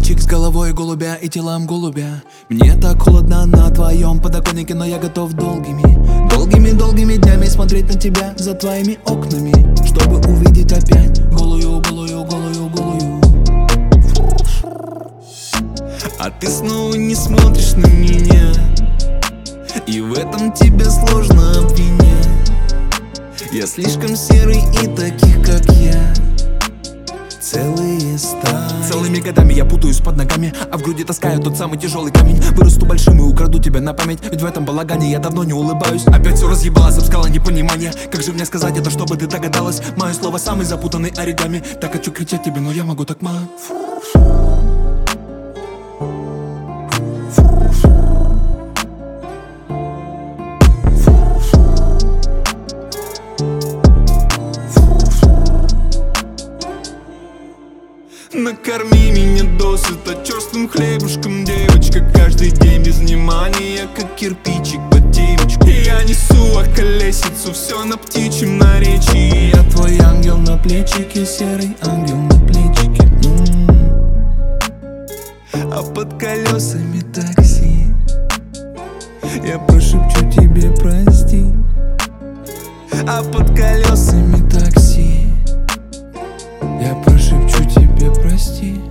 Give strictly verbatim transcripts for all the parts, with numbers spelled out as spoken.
Мальчик с головой голубя и телом голубя. Мне так холодно на твоем подоконнике, но я готов долгими, долгими-долгими днями смотреть на тебя за твоими окнами, чтобы увидеть опять голую, голую, голую, голую. А ты снова не смотришь на меня, и в этом тебя сложно обвинять. Я слишком серый, и таких как я целые стаи. Целыми годами я путаюсь под ногами, а в груди таскаю тот самый тяжелый камень. Вырасту большим и украду тебя на память, ведь в этом балагане я давно не улыбаюсь. Опять все разъебалось, обскала непонимание. Как же мне сказать это, чтобы ты догадалась? Мое слово самый запутанный оригами. Так хочу кричать тебе, но я могу так мало. Накорми меня досыта черствым хлебушком, девочка. Каждый день без внимания, как кирпичик под девочку. Я несу околесицу, все на птичьем наречии. Я твой ангел на плечике, серый ангел на плечике. М-м-м. А под колесами такси я прошепчу тебе прости. А под колесами такси я прошепчу тебе прости.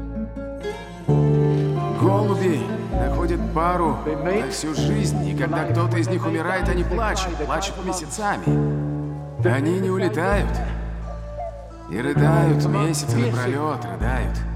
Голуби находят пару на всю жизнь, и когда кто-то из них умирает, они плачут, плачут месяцами. Они не улетают и рыдают месяцы напролет, рыдают.